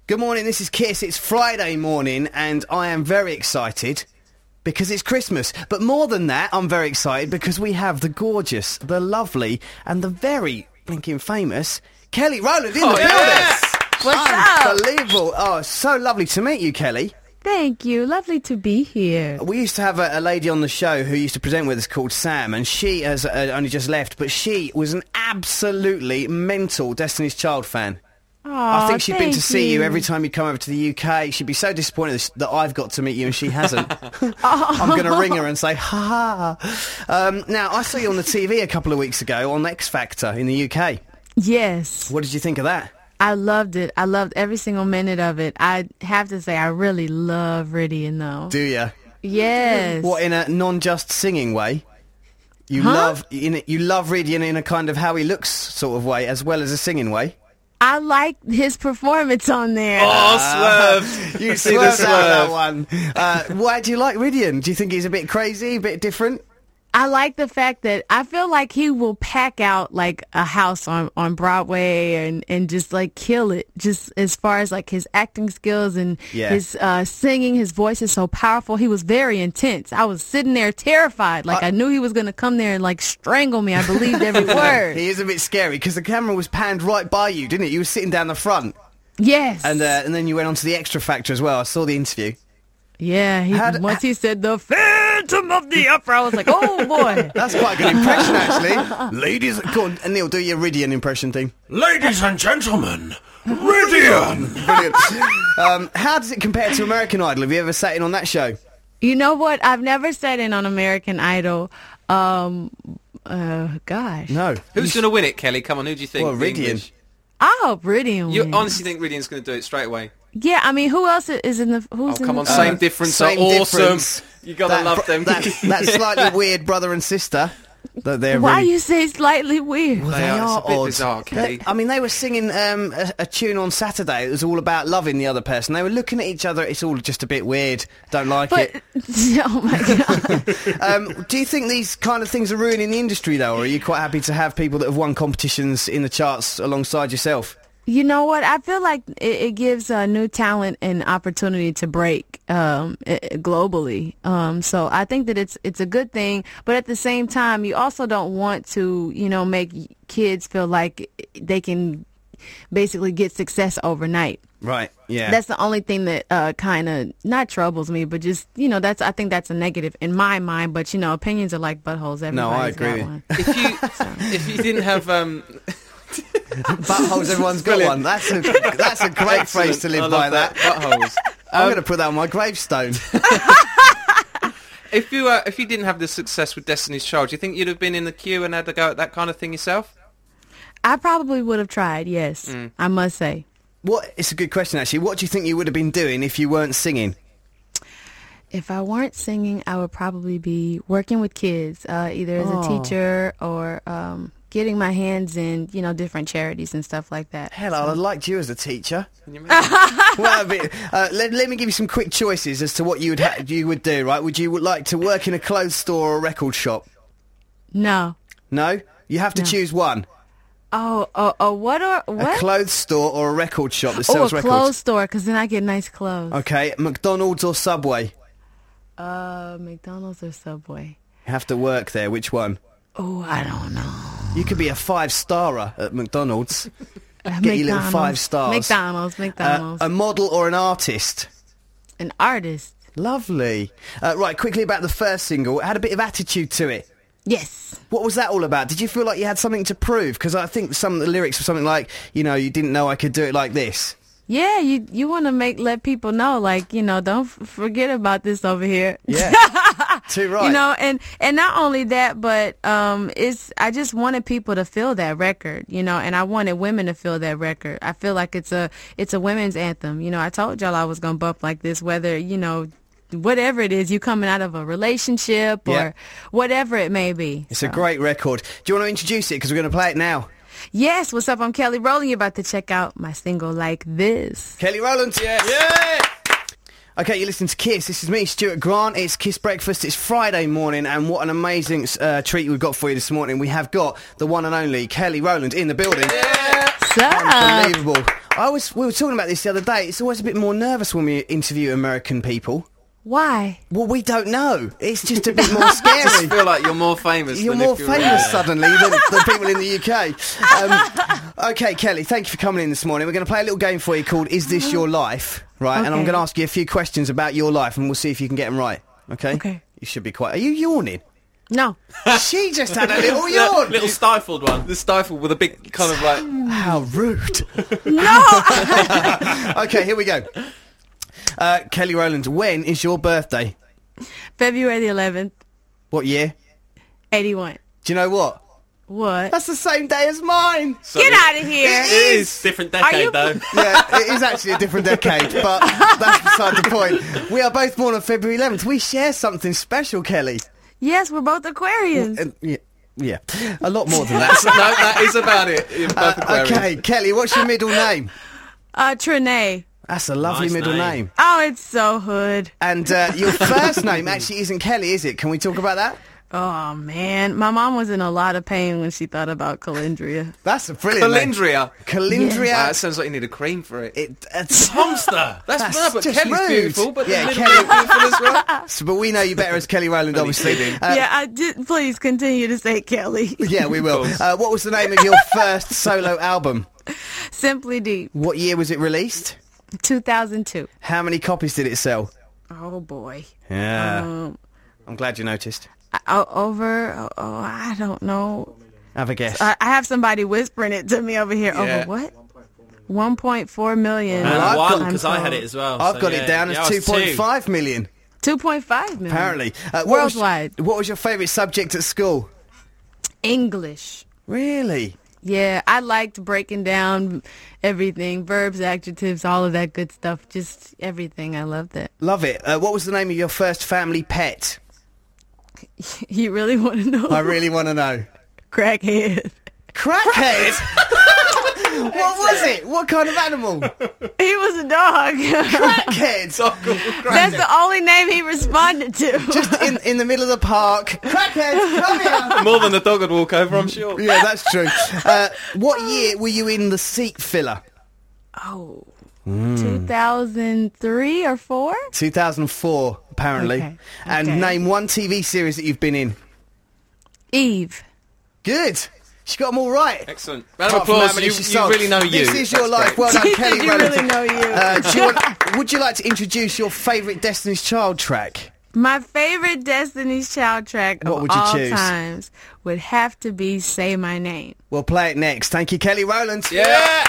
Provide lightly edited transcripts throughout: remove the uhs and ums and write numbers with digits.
Good morning, this is Kiss. It's Friday morning and I am very excited because it's Christmas. But more than that, I'm very excited because we have the gorgeous, the lovely and the very blinking famous Kelly Rowland in the building. Yes! What's up? Unbelievable. Oh, so lovely to meet you, Kelly. Thank you. Lovely to be here. We used to have a lady on the show who used to present with us called Sam, and she has only just left, but she was an absolutely mental Destiny's Child fan. I think she'd been to see you every time you come over to the UK. She'd be so disappointed that I've got to meet you and she hasn't. I'm going to ring her and say, ha ha. Now, I saw you on the TV a couple of weeks ago on X Factor in the UK. Yes. What did you think of that? I loved it. I loved every single minute of it. I have to say, I really love Ridian, though. Do you? Yes. What, in a non-just singing way? You love Ridian in a kind of how he looks sort of way, as well as a singing way? I like his performance on there. Oh, swerved. You see the swerved out that one. Why do you like Ridian? Do you think he's a bit crazy, a bit different? I like the fact that I feel like he will pack out like a house on Broadway and just like kill it, just as far as like his acting skills and his singing. His voice is so powerful. He was very intense. I was sitting there terrified. Like I knew he was going to come there and like strangle me. I believed every word. He is a bit scary because the camera was panned right by you, didn't it? You were sitting down the front. Yes. And then you went on to the Extra Factor as well. I saw the interview. Yeah, once he said the Phantom of the Opera, I was like, oh boy. That's quite a good impression, actually. Ladies, go on, Neil, do your Ridian impression thing. Ladies and gentlemen, Ridian. Brilliant. How does it compare to American Idol? Have you ever sat in on that show? You know what? I've never sat in on American Idol. Gosh. No. Who's going to win it, Kelly? Come on, who do you think? Well, Ridian. I hope Ridian wins. You honestly think Ridian's going to do it straight away? Yeah, I mean, who else is in the... Who's come in on, the, same difference same are awesome. difference. You got to love them. That slightly weird brother and sister. Why you say slightly weird? Well, They are. It's a bit odd. bizarre, Kelly. I mean, they were singing a tune on Saturday. It was all about loving the other person. They were looking at each other. It's all just a bit weird. Don't like it. Oh my God. Do you think these kind of things are ruining the industry, though, or are you quite happy to have people that have won competitions in the charts alongside yourself? You know what? I feel like it gives new talent an opportunity to break globally. So I think that it's a good thing. But at the same time, you also don't want to, make kids feel like they can basically get success overnight. Right, yeah. That's the only thing that kind of not troubles me, but just, I think that's a negative in my mind. But, opinions are like buttholes. Everybody's No, I agree. got one. If you didn't have... Buttholes, everyone's got one. That's a great phrase to live by. That buttholes. I'm going to put that on my gravestone. If you didn't have the success with Destiny's Child, do you think you'd have been in the queue and had to go at that kind of thing yourself? I probably would have tried, yes, I must say. It's a good question, actually. What do you think you would have been doing if you weren't singing? If I weren't singing, I would probably be working with kids, either as a teacher or getting my hands in, different charities and stuff like that. Hell, I'd have liked you as a teacher. Well, let me give you some quick choices as to what you would do, right? Would you like to work in a clothes store or a record shop? No. No? You have to choose one. What? A clothes store or a record shop that sells records? A clothes store, because then I get nice clothes. Okay, McDonald's or Subway? McDonald's or Subway? You have to work there. Which one? Oh, I don't know. You could be a 5-starer at McDonald's. Get your little 5 stars. McDonald's. A model or an artist? An artist. Lovely. Right, quickly about the first single. It had a bit of attitude to it. Yes. What was that all about? Did you feel like you had something to prove? Because I think some of the lyrics were something like, you didn't know I could do it like this. Yeah, you want to let people know, like, don't forget about this over here. Yeah, too right. And not only that, but I just wanted people to feel that record, and I wanted women to feel that record. I feel like it's a women's anthem. I told y'all I was gonna bump like this, whether whatever it is, you coming out of a relationship or whatever it may be. It's a great record. Do you want to introduce it? Because we're going to play it now. Yes, what's up? I'm Kelly Rowland. You're about to check out my single Like This. Kelly Rowland. Yes. Yeah. Okay, you're listening to Kiss. This is me, Stuart Grant. It's Kiss Breakfast. It's Friday morning, and what an amazing treat we've got for you this morning. We have got the one and only Kelly Rowland in the building. Yeah. What's up? Unbelievable. We were talking about this the other day. It's always a bit more nervous when we interview American people. Why? Well, we don't know. It's just a bit more scary. I feel like you're more famous. You're more famous suddenly than people in the UK. Okay, Kelly, thank you for coming in this morning. We're going to play a little game for you called Is This Your Life? Right, okay. And I'm going to ask you a few questions about your life, and we'll see if you can get them right. Okay? Okay. You should be quiet. Are you yawning? No. She just had a little yawn. Little stifled one. The stifled with a big kind of like... How rude. No! Okay, here we go. Kelly Rowland, when is your birthday? February the 11th. What year? 81. Do you know what? What? That's the same day as mine. Get out of here. It is. Different decade, though. Yeah, it is actually a different decade, but that's beside the point. We are both born on February 11th. We share something special, Kelly. Yes, we're both Aquarians. Yeah, a lot more than that. No, that is about it. You're both Aquarians. Okay, Kelly, what's your middle name? Trinae. That's a lovely Nice middle name. Oh, it's so hood. And your first name actually isn't Kelly, is it? Can we talk about that? Oh, man. My mom was in a lot of pain when she thought about Calendria. That's a brilliant name. Calendria. Calendria. Wow, that sounds like you need a cream for it. It's Hamster. That's no, but just Kelly's rude. beautiful, but Yeah, the Kelly- middle is beautiful as well. But we know you better as Kelly Rowland, obviously. I did. Please continue to say Kelly. Yeah, we will. What was the name of your first solo album? Simply Deep. What year was it released? 2002. How many copies did it sell? Oh, boy. Yeah. I'm glad you noticed. I don't know. Have a guess. I have somebody whispering it to me over here. Yeah. Over what? 1.4 million. And I've got- because I had it as well. I've so got yeah, it down yeah, as I was 2.5 million. 2.5 million. Apparently. Worldwide. What was your favourite subject at school? English. Really? Yeah, I liked breaking down everything, verbs, adjectives, all of that good stuff. Just everything. I loved it. Love it. What was the name of your first family pet? You really want to know? I really want to know. Crackhead. Crackhead? What was it? What kind of animal? He was a dog. Crackhead. That's the only name he responded to. Just in the middle of the park. Crackhead, come here. More than a dog would walk over, I'm sure. Yeah, that's true. What year were you in the Seat Filler? Oh, 2003 or 4? 2004, apparently. Okay. And Okay. name one TV series that you've been in. Eve. Good. She got them all right. Excellent. Round of Apart from how applause. many You she sold. really know you. This is your That's life. great. Well done, Kelly You Rowland. really know you. Would you like to introduce your favourite Destiny's Child track? My favorite Destiny's Child track What of would you all choose? times would have to be Say My Name. We'll play it next. Thank you, Kelly Rowland. Yeah.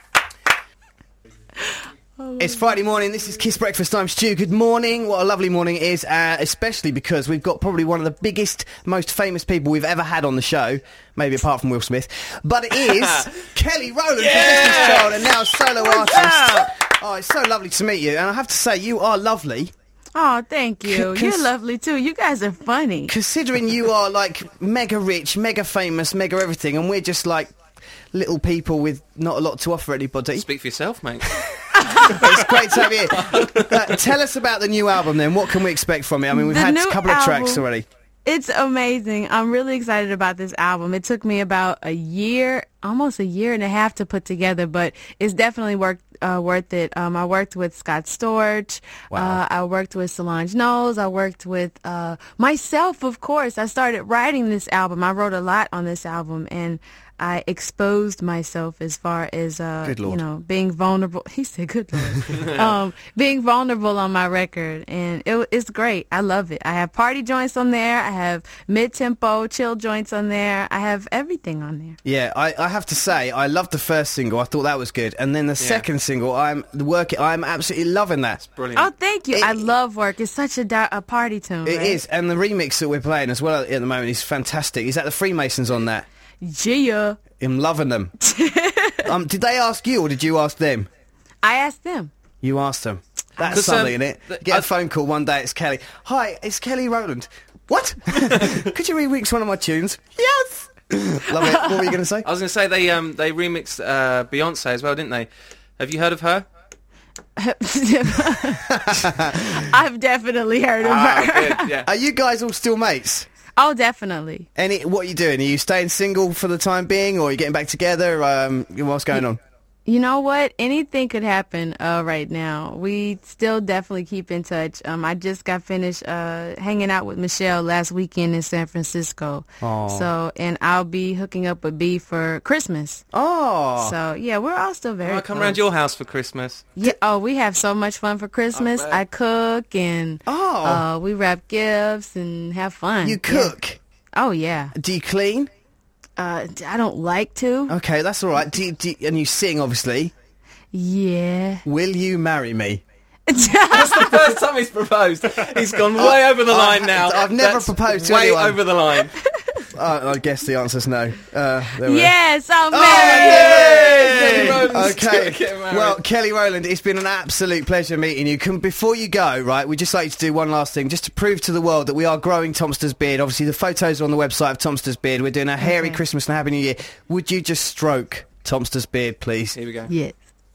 It's Friday morning. This is Kiss Breakfast. I'm Stu. Good morning. What a lovely morning it is, especially because we've got probably one of the biggest, most famous people we've ever had on the show, maybe apart from Will Smith. But it is Kelly Rowland, the Destiny's Child, and now solo artist. Oh, it's so lovely to meet you. And I have to say, you are lovely. Oh, thank you. You're lovely, too. You guys are funny. Considering you are, like, mega rich, mega famous, mega everything, and we're just, like, little people with not a lot to offer anybody. Speak for yourself, mate. It's great to have you here. Tell us about the new album then. What can we expect from it? I mean, we've had a couple of tracks already. It's amazing. I'm really excited about this album. It took me about a year, almost a year and a half to put together, but it's definitely worth it. I worked with Scott Storch. Wow. I worked with Solange Knowles. I worked with myself, of course. I started writing this album. I wrote a lot on this album, and I exposed myself as far as, Good Lord. you know, being vulnerable. He said, good Lord. Being vulnerable on my record. And it's great. I love it. I have party joints on there. I have mid-tempo, chill joints on there. I have everything on there. Yeah, I have to say, I loved the first single. I thought that was good. And then the second single, I'm absolutely loving that. Brilliant. Oh, thank you. I love Work. It's such a party tune. It right? is. And the remix that we're playing as well at the moment is fantastic. Is that the Freemasons on that? Yeah. I'm loving them. Did they ask you or did you ask them? I asked them. You asked them. That's 'Cause, something, innit? Get a phone call one day, it's Kelly. Hi, it's Kelly Rowland. What? Could you remix one of my tunes? Yes! Love it. What were you going to say? I was going to say they remixed Beyonce as well, didn't they? Have you heard of her? I've definitely heard of her. Good, yeah. Are you guys all still mates? Oh, definitely. What are you doing? Are you staying single for the time being or are you getting back together? What's going on? You know what? Anything could happen right now. We still definitely keep in touch. I just got finished hanging out with Michelle last weekend in San Francisco. Oh. So, and I'll be hooking up with B for Christmas. Oh. So, yeah, we're all still very I'll come close. round your house for Christmas. Yeah. Oh, we have so much fun for Christmas. I cook and we wrap gifts and have fun. You cook? Yeah. Oh, yeah. Do you clean? I don't like to. Okay, that's all right. And you sing, obviously. Yeah. Will you marry me? That's the first time he's proposed. He's gone way over the line now. I've never proposed to way anyone. over the line. I guess the answer's no. There we are. Yes, I'm Yay! Kelly Rowland's Okay. gonna get married. Well, Kelly Rowland, it's been an absolute pleasure meeting you. Before you go, right, we'd just like you to do one last thing, just to prove to the world that we are growing Tomster's Beard. Obviously, the photos are on the website of Tomster's Beard. We're doing a hairy Christmas and Happy New Year. Would you just stroke Tomster's Beard, please? Here we go. Yes.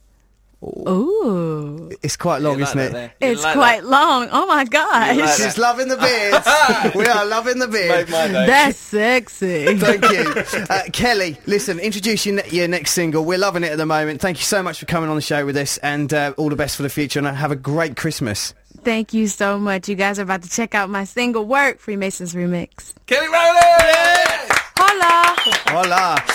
Ooh. It's quite long, isn't it? It's quite long. Oh, my gosh. like She's loving the beard. We are loving the beard. Made my day. That's sexy. Thank you. Kelly, listen, introduce your next single. We're loving it at the moment. Thank you so much for coming on the show with us, and all the best for the future, and have a great Christmas. Thank you so much. You guys are about to check out my single Work, Freemasons Remix. Kelly Rowland! Hola. Hola.